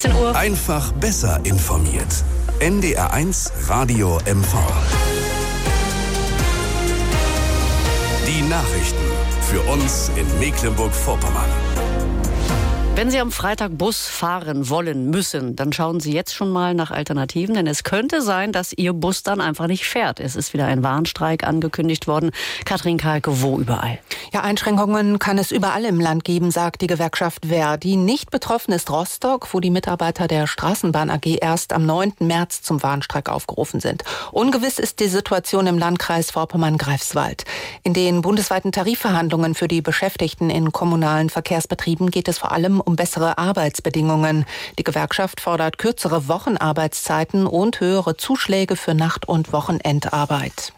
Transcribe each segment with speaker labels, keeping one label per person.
Speaker 1: 10 Uhr.
Speaker 2: Einfach besser informiert. NDR1 Radio MV. Die Nachrichten für uns in Mecklenburg-Vorpommern.
Speaker 1: Wenn Sie am Freitag Bus fahren wollen müssen, dann schauen Sie jetzt schon mal nach Alternativen, denn es könnte sein, dass Ihr Bus dann einfach nicht fährt. Es ist wieder ein Warnstreik angekündigt worden. Katrin Kalke, wo überall?
Speaker 3: Ja, Einschränkungen kann es überall im Land geben, sagt die Gewerkschaft ver.di. Nicht betroffen ist Rostock, wo die Mitarbeiter der Straßenbahn AG erst am 9. März zum Warnstreik aufgerufen sind. Ungewiss ist die Situation im Landkreis Vorpommern-Greifswald. In den bundesweiten Tarifverhandlungen für die Beschäftigten in kommunalen Verkehrsbetrieben geht es vor allem um bessere Arbeitsbedingungen. Die Gewerkschaft fordert kürzere Wochenarbeitszeiten und höhere Zuschläge für Nacht- und Wochenendarbeit.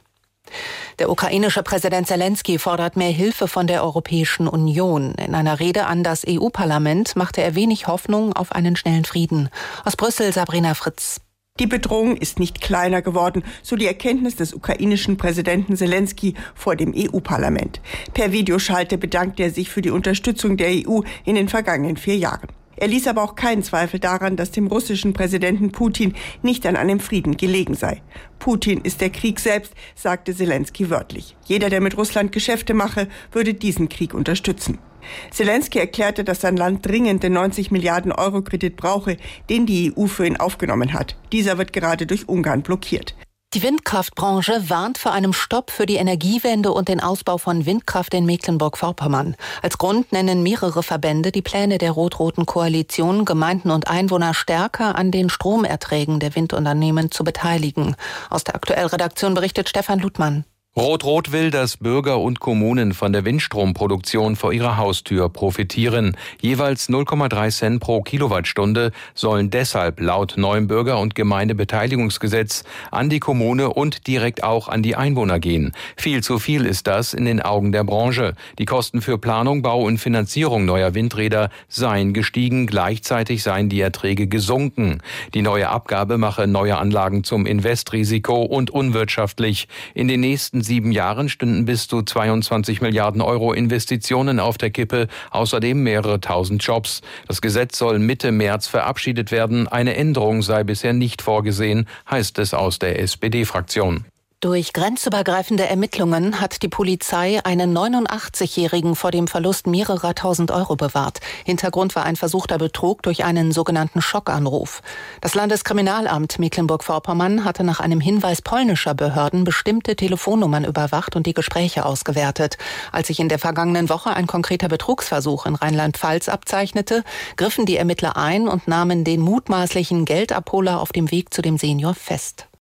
Speaker 3: Der ukrainische Präsident Selenskyj fordert mehr Hilfe von der Europäischen Union. In einer Rede an das EU-Parlament machte er wenig Hoffnung auf einen schnellen Frieden. Aus Brüssel Sabrina Fritz.
Speaker 4: Die Bedrohung ist nicht kleiner geworden, so die Erkenntnis des ukrainischen Präsidenten Selenskyj vor dem EU-Parlament. Per Videoschalte bedankte er sich für die Unterstützung der EU in den vergangenen 4 Jahren. Er ließ aber auch keinen Zweifel daran, dass dem russischen Präsidenten Putin nicht an einem Frieden gelegen sei. Putin ist der Krieg selbst, sagte Selenskyj wörtlich. Jeder, der mit Russland Geschäfte mache, würde diesen Krieg unterstützen. Selenskyj erklärte, dass sein Land dringend den 90 Milliarden Euro Kredit brauche, den die EU für ihn aufgenommen hat. Dieser wird gerade durch Ungarn blockiert.
Speaker 3: Die Windkraftbranche warnt vor einem Stopp für die Energiewende und den Ausbau von Windkraft in Mecklenburg-Vorpommern. Als Grund nennen mehrere Verbände die Pläne der rot-roten Koalition, Gemeinden und Einwohner stärker an den Stromerträgen der Windunternehmen zu beteiligen. Aus der Aktuellredaktion berichtet Stefan Ludmann.
Speaker 5: Rot-Rot will, dass Bürger und Kommunen von der Windstromproduktion vor ihrer Haustür profitieren. Jeweils 0,3 Cent pro Kilowattstunde sollen deshalb laut neuem Bürger- und Gemeindebeteiligungsgesetz an die Kommune und direkt auch an die Einwohner gehen. Viel zu viel ist das in den Augen der Branche. Die Kosten für Planung, Bau und Finanzierung neuer Windräder seien gestiegen, gleichzeitig seien die Erträge gesunken. Die neue Abgabe mache neue Anlagen zum Investrisiko und unwirtschaftlich. In den nächsten 7 Jahren stünden bis zu 22 Milliarden Euro Investitionen auf der Kippe, außerdem mehrere tausend Jobs. Das Gesetz soll Mitte März verabschiedet werden. Eine Änderung sei bisher nicht vorgesehen, heißt es aus der SPD-Fraktion.
Speaker 3: Durch grenzübergreifende Ermittlungen hat die Polizei einen 89-Jährigen vor dem Verlust mehrerer tausend Euro bewahrt. Hintergrund war ein versuchter Betrug durch einen sogenannten Schockanruf. Das Landeskriminalamt Mecklenburg-Vorpommern hatte nach einem Hinweis polnischer Behörden bestimmte Telefonnummern überwacht und die Gespräche ausgewertet. Als sich in der vergangenen Woche ein konkreter Betrugsversuch in Rheinland-Pfalz abzeichnete, griffen die Ermittler ein und nahmen den mutmaßlichen Geldabholer auf dem Weg zu dem Senior fest.